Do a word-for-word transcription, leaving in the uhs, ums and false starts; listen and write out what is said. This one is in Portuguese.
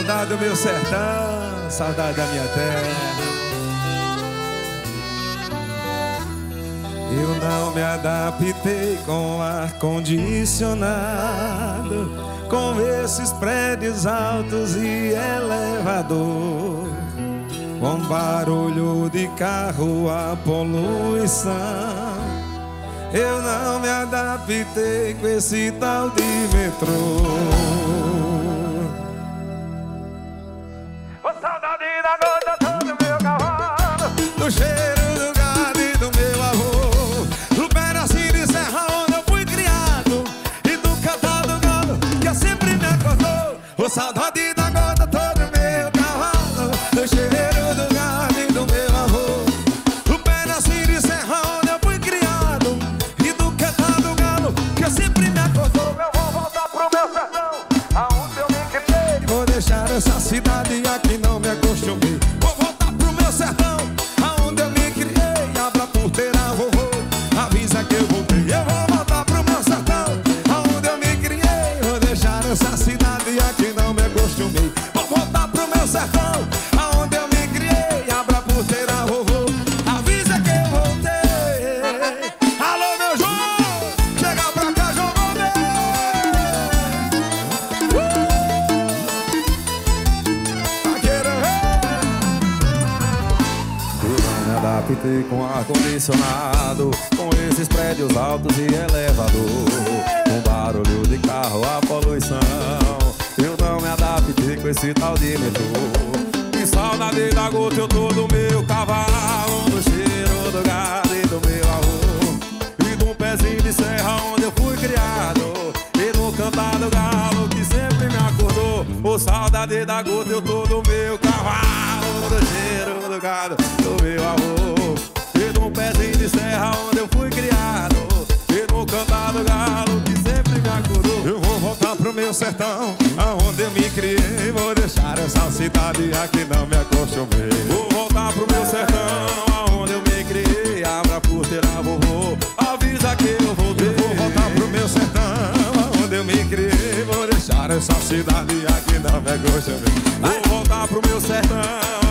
Saudade do meu sertão, saudade da minha terra. Eu não me adaptei com ar-condicionado, com esses prédios altos e elevador, com barulho de carro, a poluição. Eu não me adaptei com esse tal de metrô. Ô, saudade da gota do meu cavalo, do cheiro do gado e do meu avô, do pedacinho de serra onde eu fui criado e do cantar do galo que sempre me acordou. Ô, saudade da gota do meu cavalo, do cheiro do gado e do meu avô, do pedacinho de serra onde eu fui criado e do cantar do galo que sempre me acordou. Eu vou voltar pro meu sertão, aonde eu me criei. Vou deixar essa cidade aqui, não me acostumei. Vou voltar pro meu sertão, aonde eu me criei. Abra a porteira, vovô, avisa que eu voltei. Eu vou voltar pro meu sertão, aonde eu me criei. Vou deixar essa cidade aqui, não me acostumei. Vou voltar pro meu sertão, aonde eu me criei. Abra a porteira, vovô, avisa que eu voltei. Alô, meu João, chega pra cá, João Gomes. Uh! Vaqueiro, eu não me adaptei com ar-condicionado, com esses prédios altos e elevador, com barulho de carro, a poluição. Eu não me adaptei com esse tal de metrô. Que saudade da gota eu tô do meu cavalo, do cheiro do gado e do meu avô, e do pezinho de serra onde eu fui criado, e do cantar do galo que sempre me acordou. Ô, saudade da gota eu tô do meu cavalo, do cheiro do gado do meu avô, e do pezinho de serra onde eu fui criado, e do cantar do galo que sempre me acordou. Eu vou voltar pro meu sertão, aonde eu me criei. Vou deixar essa cidade aqui, não me acostumei. Vou voltar pro meu sertão, aonde eu me criei. Abra a porteira, vovô, avisa que eu voltei. Eu vou voltar pro meu sertão, aonde eu me criei. Vou deixar essa cidade aqui, não me acostumei. Vou voltar pro meu sertão,